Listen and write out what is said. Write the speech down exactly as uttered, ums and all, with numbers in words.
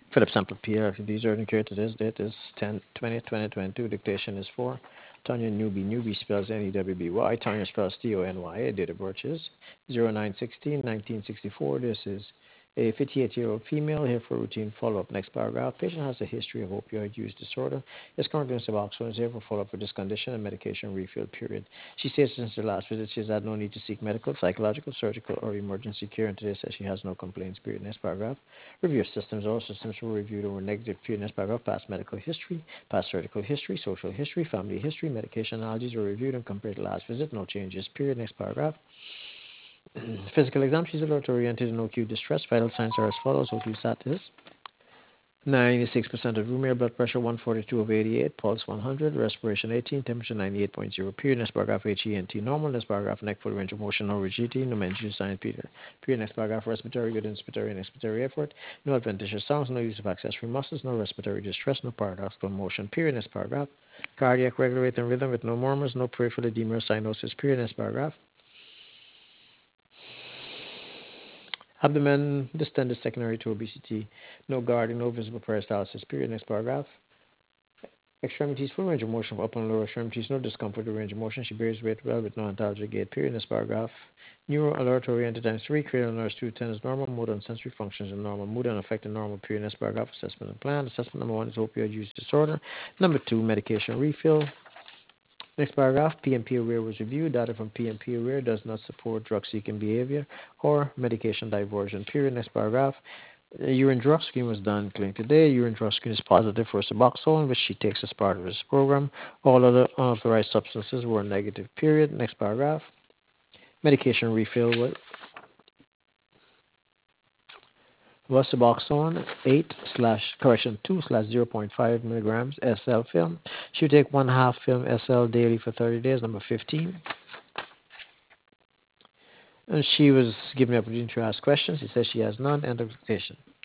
Philip Sample P R. These are incurred to this date is ten twentieth twenty twenty-two. Dictation is for Tanya Newby. Newby spells N E W B Y. Tanya spells T O N Y A. Date of birth is zero nine sixteen nineteen sixty-four. This is a fifty-eight-year-old female here for routine follow-up. Next paragraph. Patient has a history of opioid use disorder. Is currently on Suboxone. Is here for follow-up for this condition and medication refill period. She states since the last visit she has had no need to seek medical, psychological, surgical, or emergency care, and today says she has no complaints. Period. Next paragraph. Review of systems. All systems were reviewed or were negative. Period. Next paragraph. Past medical history, past surgical history, social history, family history, medication allergies were reviewed and compared to last visit. No changes. Period. Next paragraph. Physical exam. She's alert oriented and no acute distress. Vital signs are as follows. O two sat is ninety-six percent of room air, blood pressure one forty-two over eighty-eight, pulse one hundred, respiration eighteen, temperature ninety-eight point zero. Period. Next paragraph. H E N T normal. Next paragraph. Neck full range of motion, no rigidity, no mention sign. Period. Period. Next paragraph. Respiratory, good inspiratory and expiratory effort. No adventitious sounds, no use of accessory muscles, no respiratory distress, no paradoxical motion. Period. Next paragraph. Cardiac regular rate and rhythm with no murmurs, no peripheral edema or cyanosis. Period. Next paragraph. Abdomen distended secondary to obesity. No guarding, no visible peristalsis. Period. Next paragraph. Extremities, full range of motion for upper and lower extremities, no discomfort or range of motion. She bears weight well with no antalgia gait. Period. Next paragraph. Neuro alert oriented times three, cranial nerves two ten is normal, motor and sensory functions are normal, mood and affected normal. Period. Next paragraph. Assessment and plan. Assessment number one is opioid use disorder. Number two, medication refill. Next paragraph. P M P aware was reviewed. Data from P M P aware does not support drug seeking behavior or medication diversion. Period. Next paragraph. A urine drug screen was done clinic today. Urine drug screen is positive for Suboxone, which she takes as part of this program. All other unauthorized substances were negative. Period. Next paragraph. Medication refill was, was Suboxone eight slash correction two slash zero point five milligrams S L film. She would take one half film S L daily for thirty days. Number fifteen. And she was given the opportunity to ask questions. She says she has none. End of dictation.